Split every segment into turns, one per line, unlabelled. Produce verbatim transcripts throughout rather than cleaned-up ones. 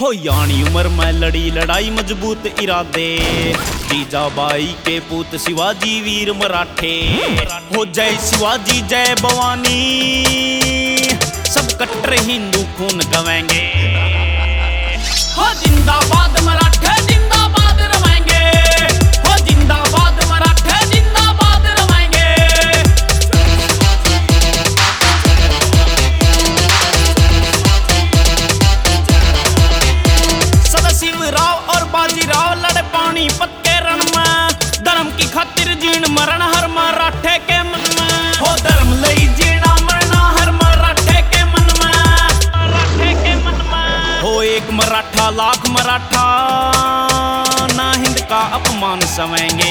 हो यानी उम्र में लड़ी लड़ाई मजबूत इरादे, जीजाबाई के पूत शिवाजी वीर मराठे। हो जय शिवाजी जय भवानी, सब कट्टर हिंदू खून गवाएंगे। हो जिंदाबाद मराठे जिंदाबाद रवाएंगे, हो जिंदाबाद मराठे जिंदाबाद रवाएंगे। सदाशिवराव और बाजीराव लड़े पानीपत के रण में, धर्म की खातिर जीण मरण हर मराठे के मन में। हो धर्म लई जीना मरना हर मराठे के मन में, मराठे के मन में। हो एक मराठा लाख मराठा, ना हिंद का अपमान समेंगे।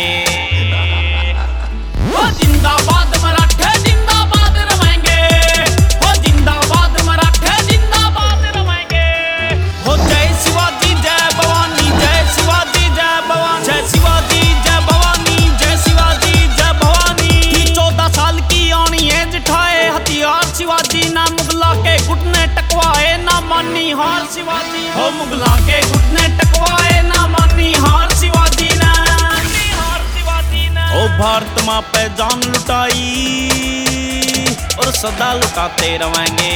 हो जिंदाबाद मराठे जिंदाबाद रवाएंगे, हो जिंदाबाद मराठे जिंदाबाद रवाएंगे। हो जय शिवाजी जय भवानी, जय शिवाजी जय भवानी, जय शिवाजी जय भवानी, जय शिवाजी जय भवानी। चौदह साल की आनी है जिठाए हथियार शिवाजी, ना मुगला के घुटने टकवाए ना मानी हार शिवाजी। हो मुगला के घुटने टकवाए ना मानी हार शिवाजी ने, हार शिवाजी ने। हो भारत माँ पे जान लुटाई और सदा लुटाते रहेंगे।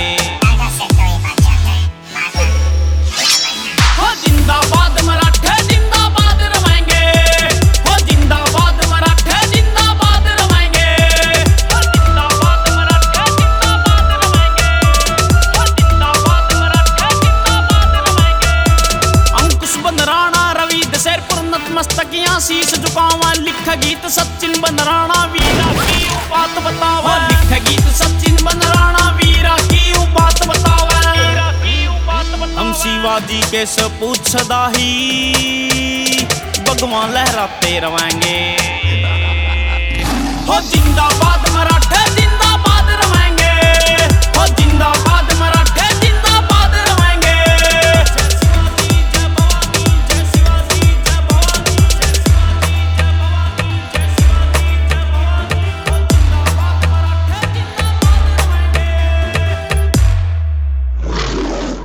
हो जिंदाबाद मराठे जिंदाबाद रवाएंगे, हो जिंदाबाद मराठे जिंदाबाद रवाएंगे। हो जिंदाबाद मराठे जिंदाबाद रवाएंगे, हो जिंदाबाद मराठे जिंदाबाद रवाएंगे। अंकुश बंदराना रवि दशरपुर नतमस्तकियां शीश झुकावा, लिख गीत सचिन बंदराना वीरा की बात बतावा। लिख गीत सचिन बंदराना वीरा की बात बतावा। हम शिवाजी के सपूत सदा ही भगवान लहराते रहेंगे। हो जिंदाबाद मराठा